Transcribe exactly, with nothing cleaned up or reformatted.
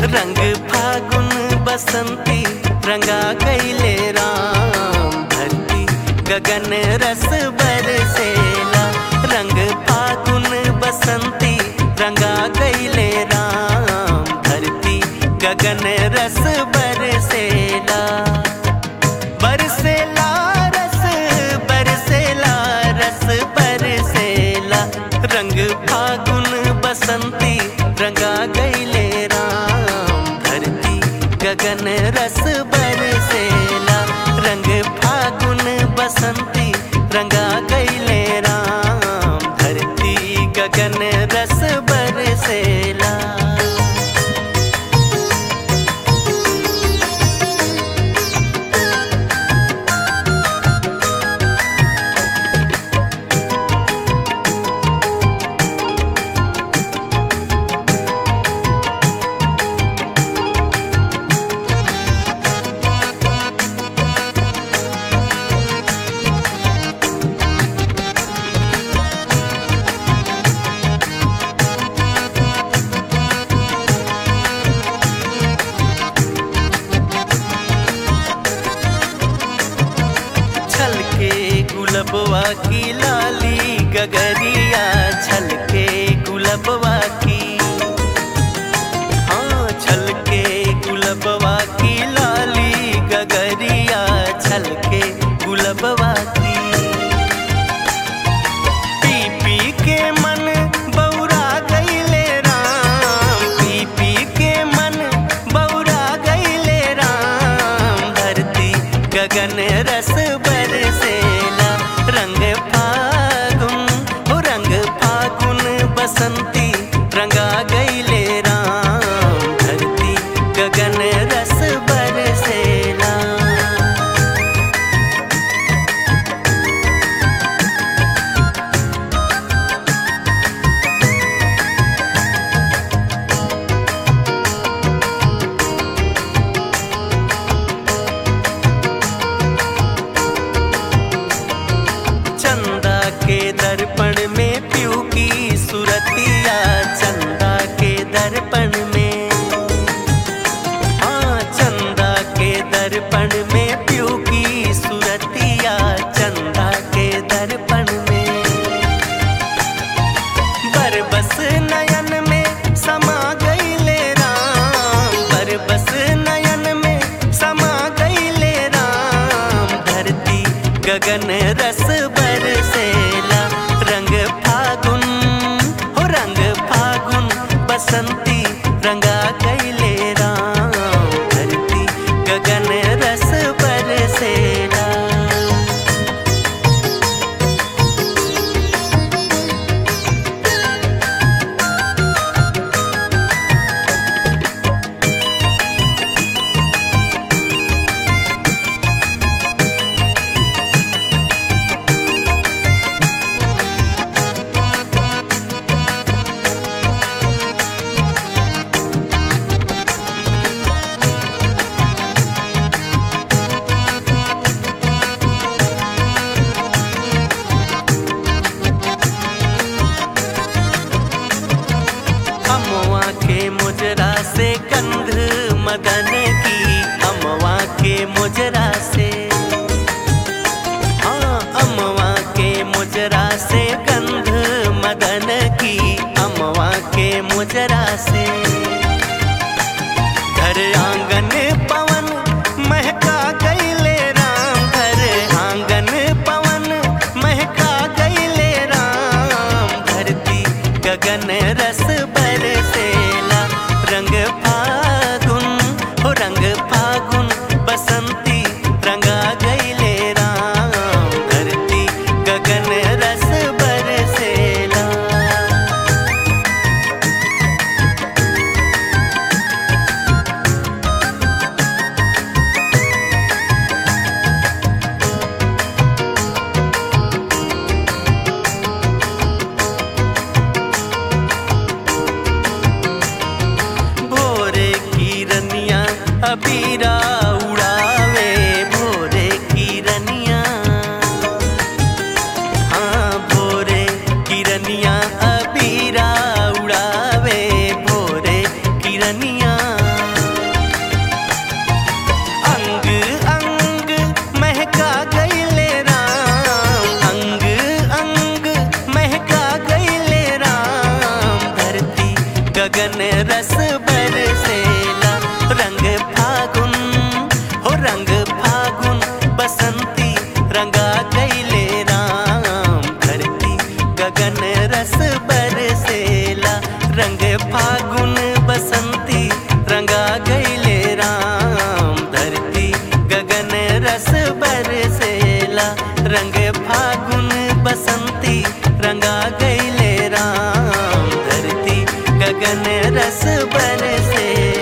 रंग फागुन बसंती रंगा गईले राम। धरती गगन रस बरसेला, रंग फागुन बसंती रंगा गईले राम। धरती गगन रस बरसेला, बरसेला रस बरसेला रस बरसेला। रंग फागुन बसंती रंगा गईले राम। धरती गगन रस बरसेला, रंग फागुन बसंती रंगा गईले राम। धरती गगन रस बरसेला। छलके गुलबवा की लाली गगरिया, छलके गुलबवा की, हाँ छलके गुलबवा की लाली गगरिया, छलके गुलबवा की। पी पी के मन बौरा गईले राम, पी पी के मन बौरा गईले राम। धरती गगन रस बरसेला, रंग फागुन हो रंग फागुन बसंती रंगा गईले राम। धरती गगन रस बरसेला। चंदा के दर्पण में प्यू की सुरतिया, चंदा के दर्पण में, हाँ चंदा के दर्पण में प्यू की सुरतिया, चंदा के दर्पण में। बरबस नयन में समा गईले राम, बरबस नयन में समा गईले राम। धरती गगन रस बरसेला, रंग फागुन हो रंग फागुन बसंती रंगा गईले राम। धरती गगन रस बरसेला। अमवा के मुजरा से कंध मदन की, अमवा के मुजरा से, हाँ अमवा के मुजरा से गंध मदन की, अमवा के मुजरा से। घर आंगन पवन महका गईले राम, घर आंगन पवन महका गईले राम। धरती गगन रस बरसेला, रंग फागुन हो रंग फागुन बसंती रंगा गईले राम। धरती गगन रस बरसेला। भोरे की रनिया अबीरा उड़ावे, भोरे की रनिया, हाँ भोरे की रनिया अबीरा उड़ावे, भोरे की रनिया। रस बरसेला। रंग फागुन हो रंग फागुन बसंती रंगा गईले राम। धरती गगन रस बरसेला। रंग फागुन बसंती रंगा गईले राम। धरती गगन रस बरसेला। रंग फागुन बसंती रंगा गईले राम। धरती गगन रस बरसे।